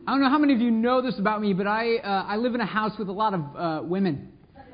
I don't know how many of you know this about me, but I live in a house with a lot of women.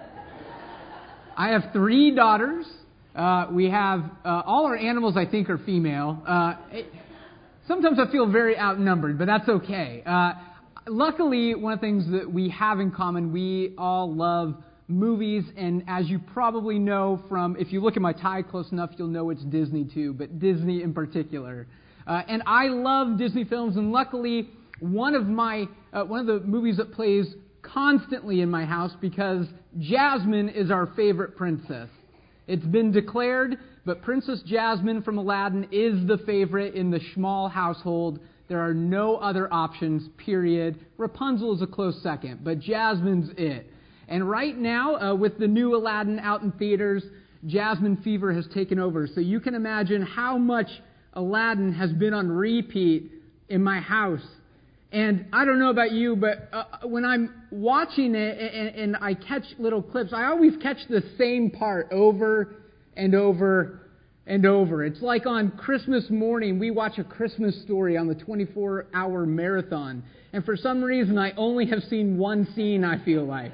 I have 3 daughters. We have all our animals, I think, are female. Sometimes I feel very outnumbered, but that's okay. Luckily, one of the things that we have in common, we all love movies, and as you probably know from, if you look at my tie close enough, you'll know it's Disney too, but Disney in particular. And I love Disney films, and luckily, one of the movies that plays constantly in my house, because Jasmine is our favorite princess. It's been declared, but Princess Jasmine from Aladdin is the favorite in the Schmal household. There are no other options, period. Rapunzel is a close second, but Jasmine's it. And right now, with the new Aladdin out in theaters, Jasmine fever has taken over. So you can imagine how much Aladdin has been on repeat in my house. And I don't know about you, but when I'm watching it and I catch little clips, I always catch the same part over and over and over. It's like on Christmas morning, we watch A Christmas Story on the 24-hour marathon. And for some reason, I only have seen one scene, I feel like.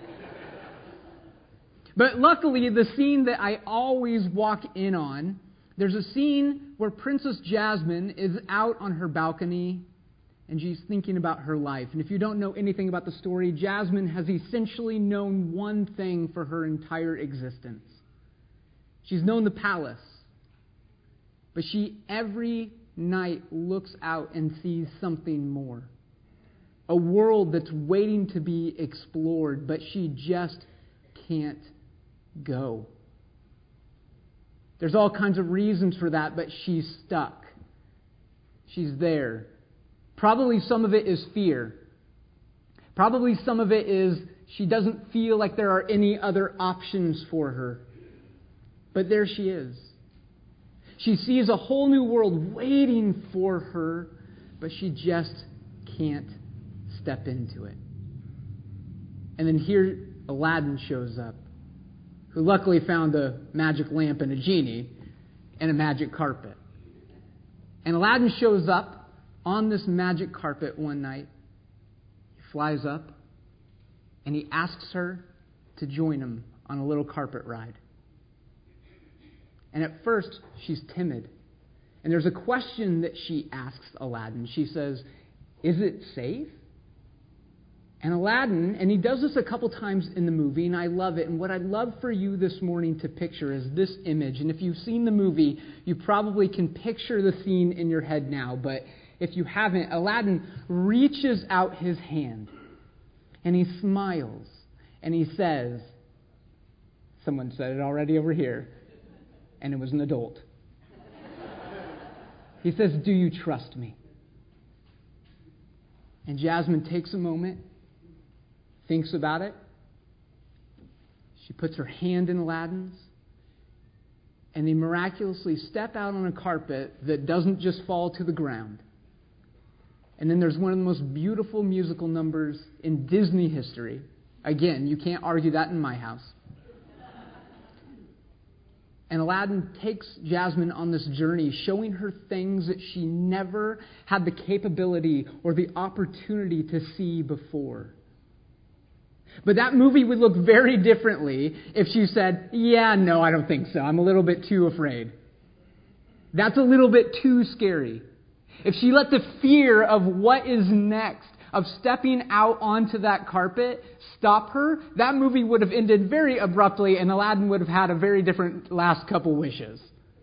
But luckily, the scene that I always walk in on, there's a scene where Princess Jasmine is out on her balcony and she's thinking about her life. And if you don't know anything about the story, Jasmine has essentially known one thing for her entire existence. She's known the palace. But she every night looks out and sees something more. A world that's waiting to be explored, but she just can't go. There's all kinds of reasons for that, but she's stuck. She's there. Probably some of it is fear. Probably some of it is she doesn't feel like there are any other options for her. But there she is. She sees a whole new world waiting for her, but she just can't step into it. And then here Aladdin shows up, who luckily found a magic lamp and a genie and a magic carpet. And Aladdin shows up on this magic carpet one night. He flies up and he asks her to join him on a little carpet ride. And at first, she's timid. And there's a question that she asks Aladdin. She says, "Is it safe?" And Aladdin, and he does this a couple times in the movie, and I love it. And what I'd love for you this morning to picture is this image. And if you've seen the movie, you probably can picture the scene in your head now. But if you haven't, Aladdin reaches out his hand, and he smiles, and he says, someone said it already over here, and it was an adult. He says, "Do you trust me?" And Jasmine takes a moment, thinks about it. She puts her hand in Aladdin's, and they miraculously step out on a carpet that doesn't just fall to the ground. And then there's one of the most beautiful musical numbers in Disney history. Again, you can't argue that in my house. And Aladdin takes Jasmine on this journey, showing her things that she never had the capability or the opportunity to see before. But that movie would look very differently if she said, "Yeah, no, I don't think so. I'm a little bit too afraid. That's a little bit too scary." If she let the fear of what is next, of stepping out onto that carpet, stop her, that movie would have ended very abruptly and Aladdin would have had a very different last couple wishes.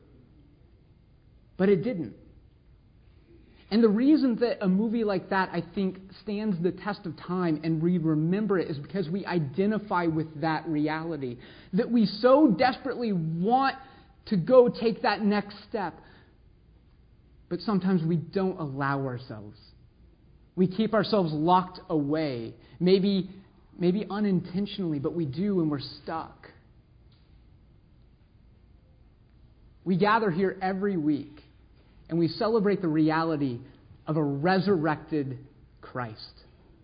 But it didn't. And the reason that a movie like that, I think, stands the test of time and we remember it is because we identify with that reality. That we so desperately want to go take that next step. But sometimes we don't allow ourselves. We keep ourselves locked away. Maybe unintentionally, but we do and we're stuck. We gather here every week and we celebrate the reality of a resurrected Christ.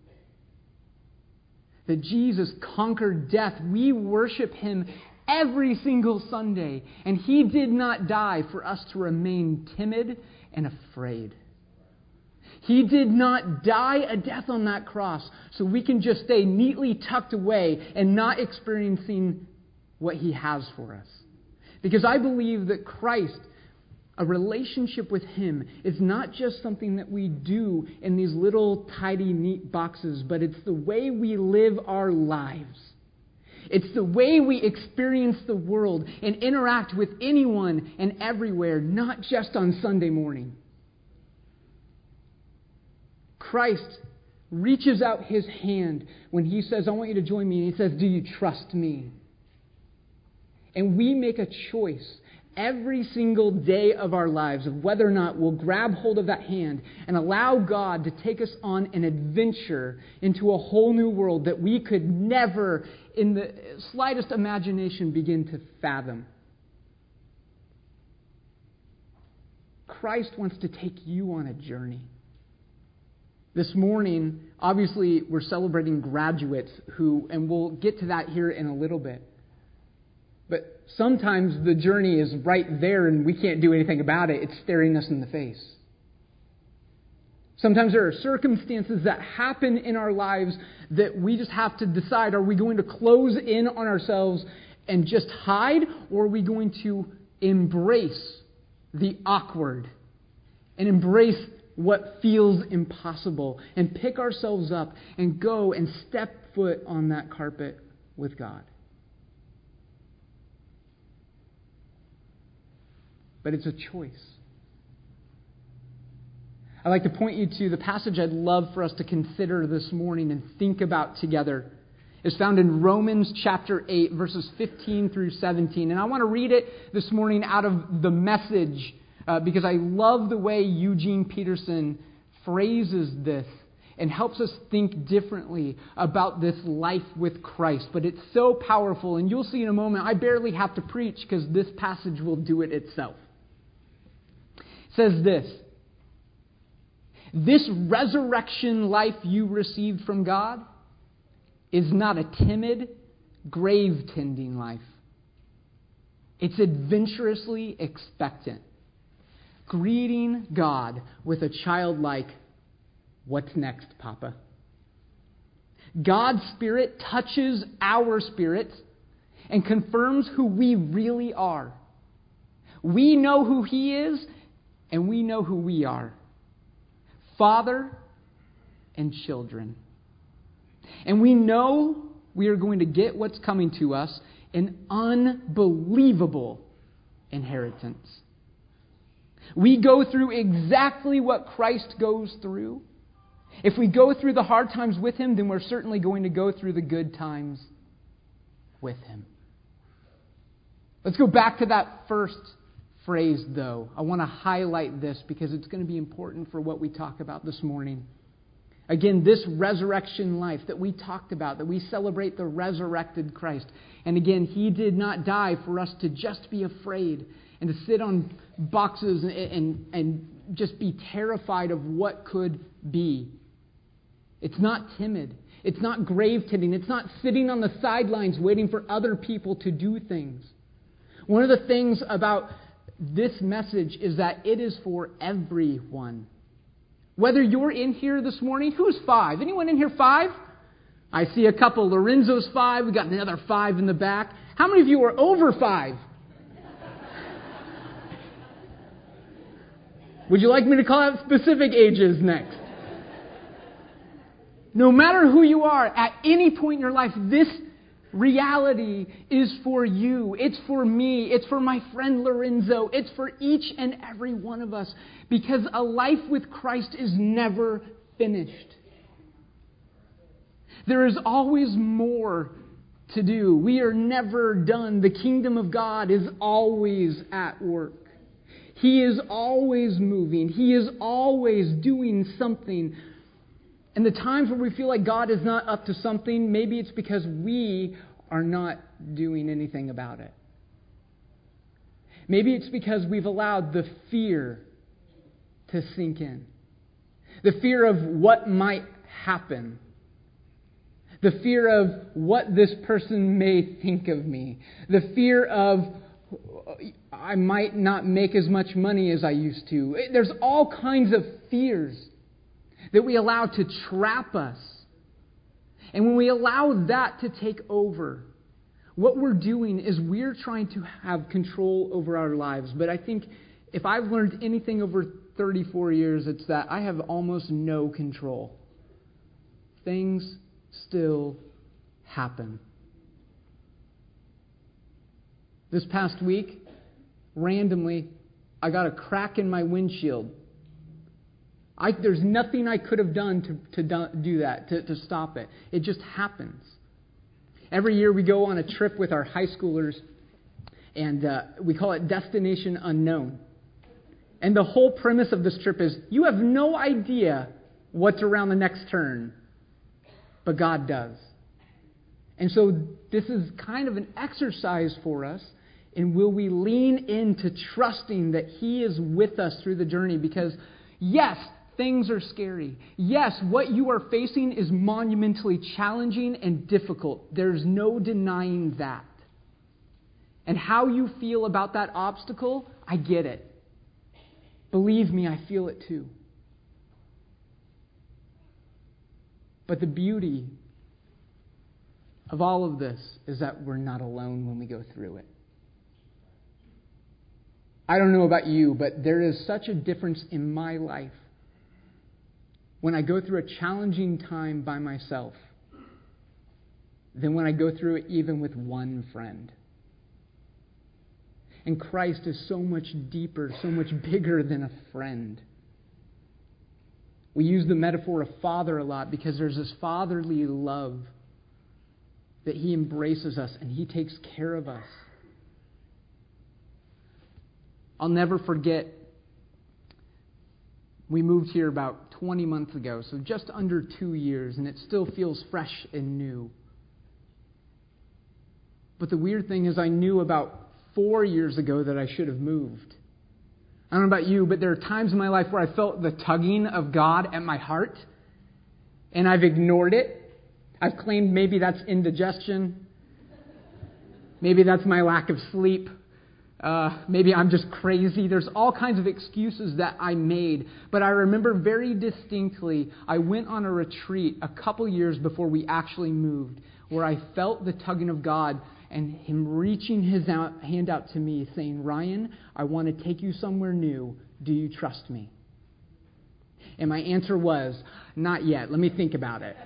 That Jesus conquered death. We worship Him every single Sunday. And He did not die for us to remain timid and afraid. He did not die a death on that cross so we can just stay neatly tucked away and not experiencing what He has for us. Because I believe that Christ, a relationship with Him, is not just something that we do in these little tidy, neat boxes, but it's the way we live our lives. It's the way we experience the world and interact with anyone and everywhere, not just on Sunday morning. Christ reaches out His hand when He says, I want you to join me. And He says, do you trust me? And we make a choice every single day of our lives of whether or not we'll grab hold of that hand and allow God to take us on an adventure into a whole new world that we could never, in the slightest imagination, begin to fathom. Christ wants to take you on a journey. This morning, obviously, we're celebrating graduates and we'll get to that here in a little bit. But sometimes the journey is right there and we can't do anything about it. It's staring us in the face. Sometimes there are circumstances that happen in our lives that we just have to decide, are we going to close in on ourselves and just hide, or are we going to embrace the awkward and embrace what feels impossible and pick ourselves up and go and step foot on that carpet with God? But it's a choice. I'd like to point you to the passage I'd love for us to consider this morning and think about together. It's found in Romans chapter 8, verses 15 through 17. And I want to read it this morning out of the Message because I love the way Eugene Peterson phrases this and helps us think differently about this life with Christ. But it's so powerful, and you'll see in a moment, I barely have to preach because this passage will do it itself. It says this resurrection life you received from God is not a timid, grave-tending life. It's adventurously expectant, greeting God with a childlike, "What's next, Papa?" God's Spirit touches our spirits and confirms who we really are. We know who He is, and we know who we are. Father and children. And we know we are going to get what's coming to us, an unbelievable inheritance. We go through exactly what Christ goes through. If we go through the hard times with Him, then we're certainly going to go through the good times with Him. Let's go back to that first phrase, though. I want to highlight this because it's going to be important for what we talk about this morning. Again, this resurrection life that we talked about, that we celebrate the resurrected Christ. And again, He did not die for us to just be afraid and to sit on boxes and just be terrified of what could be. It's not timid. It's not grave-tending. It's not sitting on the sidelines waiting for other people to do things. One of the things about this message is that it is for everyone. Whether you're in here this morning, who's 5? Anyone in here 5? I see a couple. Lorenzo's 5. We got another 5 in the back. How many of you are over 5? Would you like me to call out specific ages next? No matter who you are, at any point in your life, this reality is for you. It's for me. It's for my friend Lorenzo. It's for each and every one of us. Because a life with Christ is never finished. There is always more to do. We are never done. The kingdom of God is always at work. He is always moving. He is always doing something. And the times where we feel like God is not up to something, maybe it's because we are not doing anything about it. Maybe it's because we've allowed the fear to sink in. The fear of what might happen. The fear of what this person may think of me. The fear of I might not make as much money as I used to. There's all kinds of fears that we allow to trap us. And when we allow that to take over, what we're doing is we're trying to have control over our lives. But I think if I've learned anything over 34 years, it's that I have almost no control. Things still happen. This past week, randomly, I got a crack in my windshield. There's nothing I could have done to do that, to stop it. It just happens. Every year we go on a trip with our high schoolers, and we call it Destination Unknown. And the whole premise of this trip is you have no idea what's around the next turn, but God does. And so this is kind of an exercise for us. And will we lean into trusting that He is with us through the journey? Because, yes, things are scary. Yes, what you are facing is monumentally challenging and difficult. There's no denying that. And how you feel about that obstacle, I get it. Believe me, I feel it too. But the beauty of all of this is that we're not alone when we go through it. I don't know about you, but there is such a difference in my life when I go through a challenging time by myself than when I go through it even with one friend. And Christ is so much deeper, so much bigger than a friend. We use the metaphor of father a lot because there's this fatherly love that He embraces us and He takes care of us. I'll never forget, we moved here about 20 months ago, so just under 2 years, and it still feels fresh and new. But the weird thing is I knew about 4 years ago that I should have moved. I don't know about you, but there are times in my life where I felt the tugging of God at my heart, and I've ignored it. I've claimed maybe that's indigestion. Maybe that's my lack of sleep. Maybe I'm just crazy. There's all kinds of excuses that I made. But I remember very distinctly, I went on a retreat a couple years before we actually moved, where I felt the tugging of God and Him reaching His hand out to me, saying, "Ryan, I want to take you somewhere new. Do you trust me?" And my answer was, "Not yet. Let me think about it."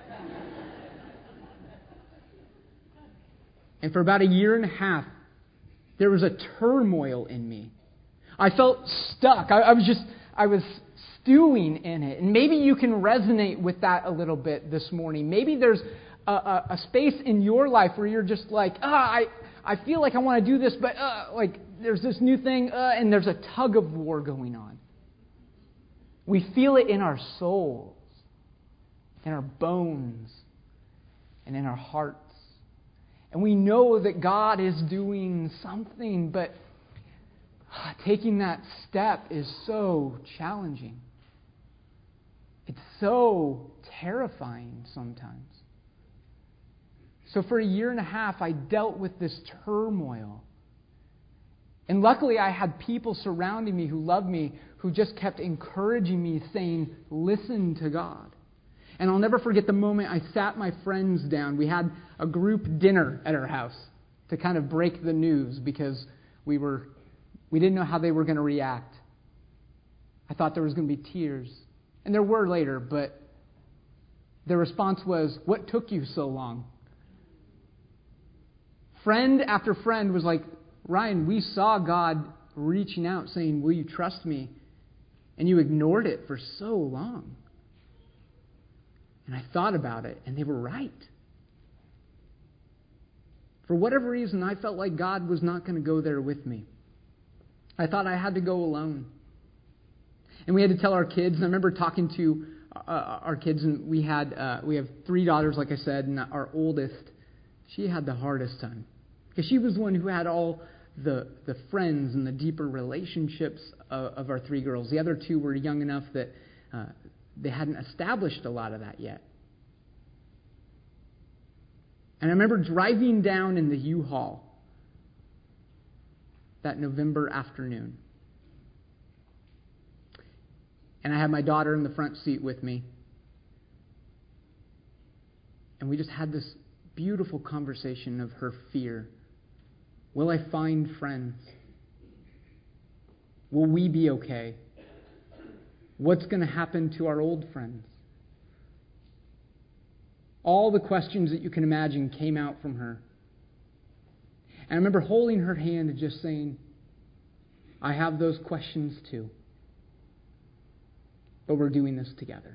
And for about a year and a half, there was a turmoil in me. I felt stuck. I was stewing in it. And maybe you can resonate with that a little bit this morning. Maybe there's a space in your life where you're just like, I feel like I want to do this, but like there's this new thing, and there's a tug of war going on. We feel it in our souls, in our bones, and in our hearts. And we know that God is doing something, but taking that step is so challenging. It's so terrifying sometimes. So for a year and a half, I dealt with this turmoil. And luckily, I had people surrounding me who loved me, who just kept encouraging me, saying, "Listen to God." And I'll never forget the moment I sat my friends down. We had a group dinner at our house to kind of break the news because we didn't know how they were going to react. I thought there was going to be tears. And there were later, but their response was, "What took you so long?" Friend after friend was like, "Ryan, we saw God reaching out saying, 'Will you trust me?' And you ignored it for so long." And I thought about it, and they were right. For whatever reason, I felt like God was not going to go there with me. I thought I had to go alone. And we had to tell our kids. And I remember talking to our kids, and we have 3 daughters, like I said, and our oldest, she had the hardest time. Because she was the one who had all the friends and the deeper relationships of our 3 girls. The other 2 were young enough that they hadn't established a lot of that yet. And I remember driving down in the U-Haul that November afternoon. And I had my daughter in the front seat with me. And we just had this beautiful conversation of her fear. Will I find friends? Will we be okay? What's going to happen to our old friends? All the questions that you can imagine came out from her. And I remember holding her hand and just saying, I have those questions too. But we're doing this together.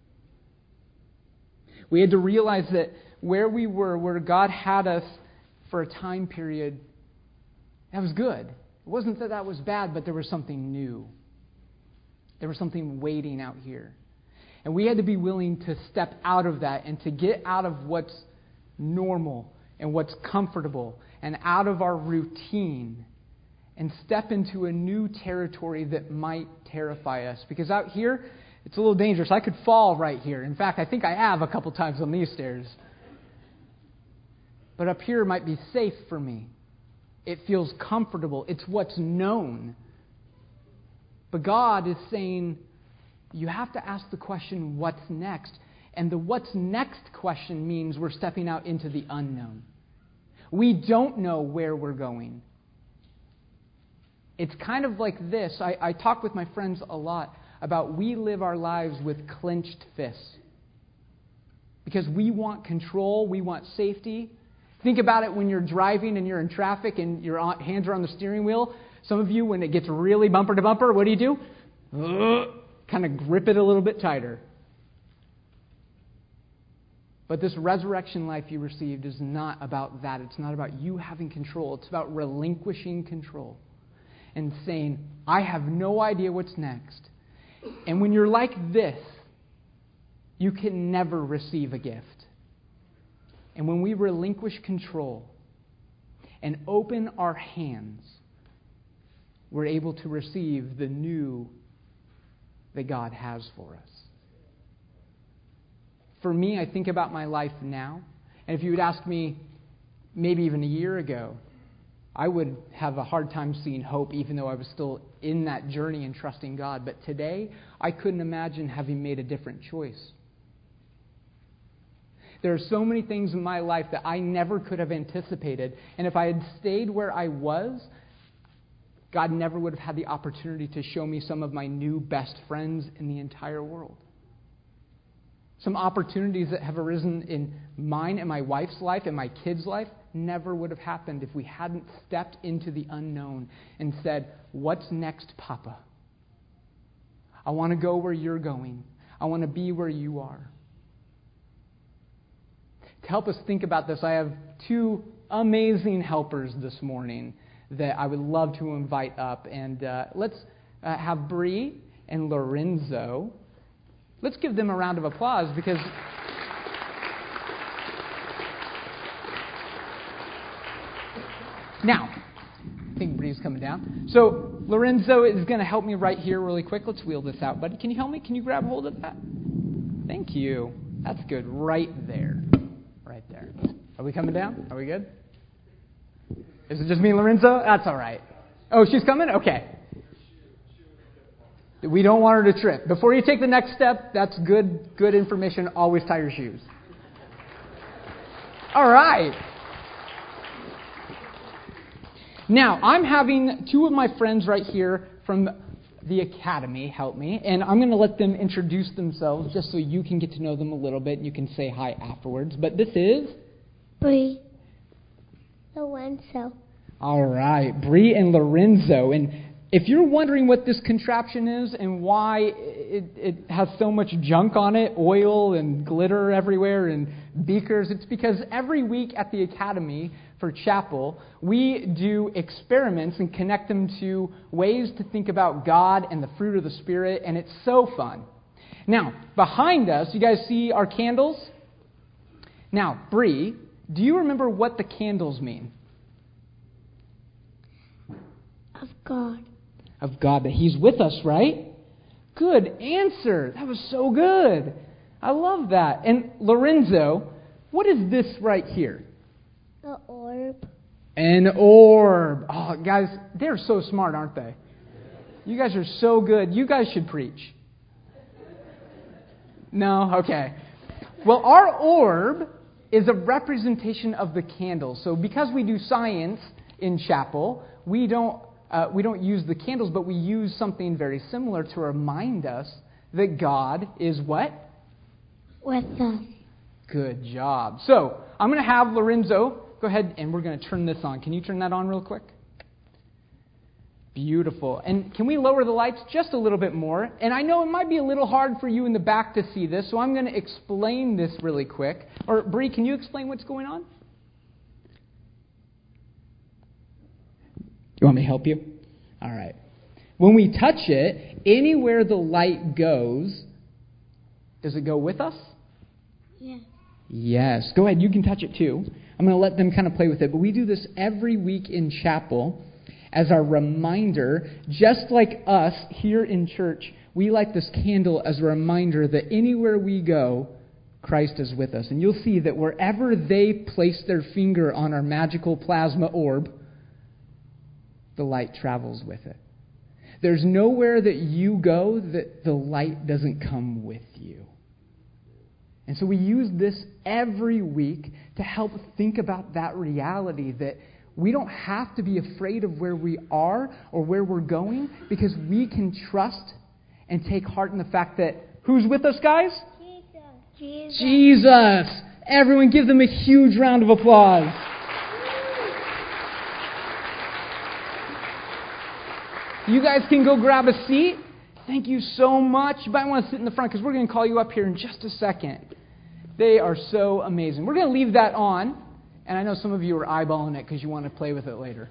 We had to realize that where we were, where God had us for a time period, that was good. It wasn't that that was bad, but there was something new. There was something waiting out here. And we had to be willing to step out of that and to get out of what's normal and what's comfortable and out of our routine and step into a new territory that might terrify us. Because out here, it's a little dangerous. I could fall right here. In fact, I think I have a couple times on these stairs. But up here might be safe for me. It feels comfortable. It's what's known. But God is saying, you have to ask the question, what's next? And the what's next question means we're stepping out into the unknown. We don't know where we're going. It's kind of like this. I talk with my friends a lot about we live our lives with clenched fists. Because we want control, we want safety. Think about it when you're driving and you're in traffic and your hands are on the steering wheel. Some of you, when it gets really bumper to bumper, what do? Kind of grip it a little bit tighter. But this resurrection life you received is not about that. It's not about you having control. It's about relinquishing control and saying, I have no idea what's next. And when you're like this, you can never receive a gift. And when we relinquish control and open our hands, we're able to receive the new that God has for us. For me, I think about my life now, and if you would ask me maybe even a year ago, I would have a hard time seeing hope even though I was still in that journey and trusting God. But today, I couldn't imagine having made a different choice. There are so many things in my life that I never could have anticipated, and if I had stayed where I was, God never would have had the opportunity to show me some of my new best friends in the entire world. Some opportunities that have arisen in mine and my wife's life and my kids' life never would have happened if we hadn't stepped into the unknown and said, what's next, Papa? I want to go where you're going. I want to be where you are. To help us think about this, I have two amazing helpers this morning that I would love to invite up. And let's have Bree and Lorenzo. Let's give them a round of applause because now, I think Bree's coming down. So Lorenzo is going to help me right here really quick. Let's wheel this out, buddy. Can you help me? Can you grab hold of that? Thank you. That's good. Right there. Right there. Are we coming down? Are we good? Is it just me and Lorenzo? That's all right. Oh, she's coming? Okay. We don't want her to trip. Before you take the next step, that's good information. Always tie your shoes. All right. Now, I'm having two of my friends right here from the academy help me, and I'm going to let them introduce themselves just so you can get to know them a little bit and you can say hi afterwards. But this is Bree. Lorenzo. All right, Bree and Lorenzo. And if you're wondering what this contraption is and why it has so much junk on it, oil and glitter everywhere and beakers, it's because every week at the Academy for Chapel, we do experiments and connect them to ways to think about God and the fruit of the Spirit, and it's so fun. Now, behind us, you guys see our candles? Now, Bree, do you remember what the candles mean? Of God. Of God, that He's with us, right? Good answer. That was so good. I love that. And Lorenzo, what is this right here? The orb. An orb. Oh, guys, they're so smart, aren't they? You guys are so good. You guys should preach. No? Okay. Well, our orb is a representation of the candle. So because we do science in chapel, we don't use the candles, but we use something very similar to remind us that God is what? With us. Good job. So I'm going to have Lorenzo go ahead and we're going to turn this on. Can you turn that on real quick? Beautiful. And can we lower the lights just a little bit more? And I know it might be a little hard for you in the back to see this, so I'm going to explain this really quick. Or, Bree, can you explain what's going on? You want me to help you? All right. When we touch it, anywhere the light goes, does it go with us? Yes. Yes. Go ahead. You can touch it too. I'm going to let them kind of play with it. But we do this every week in chapel as our reminder, just like us here in church, we light this candle as a reminder that anywhere we go, Christ is with us. And you'll see that wherever they place their finger on our magical plasma orb, the light travels with it. There's nowhere that you go that the light doesn't come with you. And so we use this every week to help think about that reality that we don't have to be afraid of where we are or where we're going because we can trust and take heart in the fact that who's with us, guys? Jesus. Jesus. Everyone give them a huge round of applause. You guys can go grab a seat. Thank you so much. You might want to sit in the front because we're going to call you up here in just a second. They are so amazing. We're going to leave that on. And I know some of you are eyeballing it because you want to play with it later.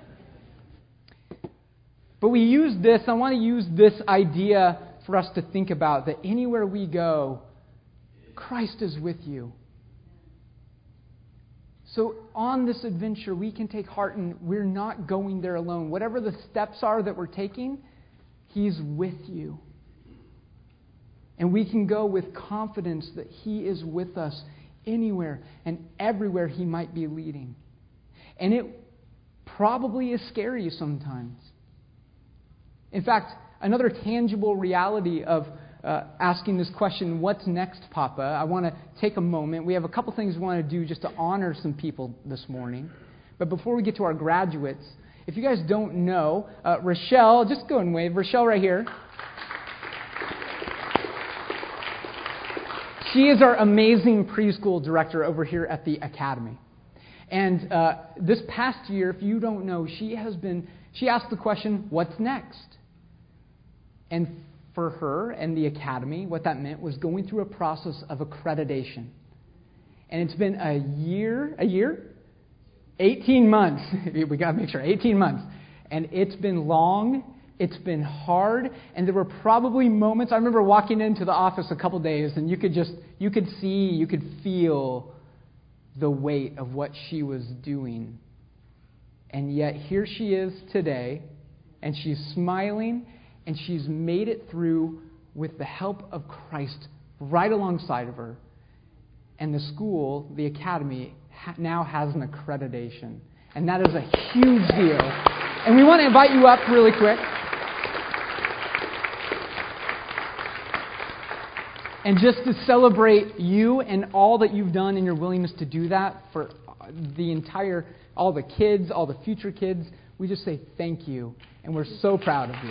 But we use this, I want to use this idea for us to think about that anywhere we go, Christ is with you. So on this adventure, we can take heart and we're not going there alone. Whatever the steps are that we're taking, He's with you. And we can go with confidence that He is with us anywhere and everywhere He might be leading. And it probably is scary sometimes. In fact, another tangible reality of asking this question, what's next, Papa? I want to take a moment. We have a couple things we want to do just to honor some people this morning. But before we get to our graduates, if you guys don't know, Rochelle, just go and wave. Rochelle right here. She is our amazing preschool director over here at the Academy. And this past year, if you don't know, she asked the question, what's next? And for her and the Academy, what that meant was going through a process of accreditation. And it's been a year? 18 months. We got to make sure, 18 months. And it's been long. It's been hard, and there were probably moments. I remember walking into the office a couple days, and you could feel the weight of what she was doing. And yet here she is today, and she's smiling, and she's made it through with the help of Christ right alongside of her. And the school, the Academy, now has an accreditation. And that is a huge deal. And we want to invite you up really quick. And just to celebrate you and all that you've done and your willingness to do that for all the kids, all the future kids, we just say thank you. And we're so proud of you.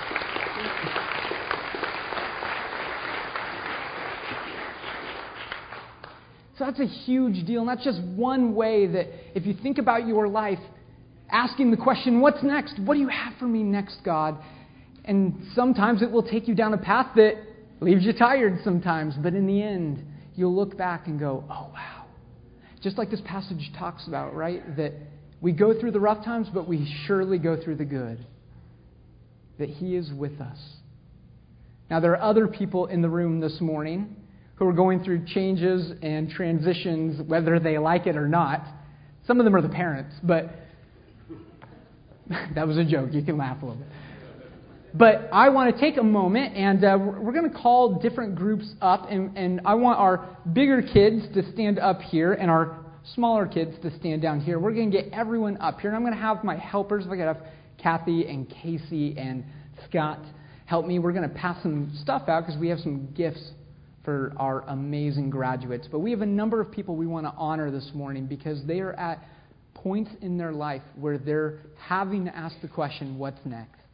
So that's a huge deal. And that's just one way that if you think about your life, asking the question, what's next? What do you have for me next, God? And sometimes it will take you down a path that leaves you tired sometimes, but in the end, you'll look back and go, oh, wow. Just like this passage talks about, right? That we go through the rough times, but we surely go through the good. That He is with us. Now, there are other people in the room this morning who are going through changes and transitions, whether they like it or not. Some of them are the parents, but that was a joke. You can laugh a little bit. But I want to take a moment, and we're going to call different groups up, and I want our bigger kids to stand up here and our smaller kids to stand down here. We're going to get everyone up here, and I'm going to have my helpers. We're going to have Kathy and Casey and Scott help me. We're going to pass some stuff out because we have some gifts for for our amazing graduates. But we have a number of people we want to honor this morning because they are at points in their life where they're having to ask the question, what's next?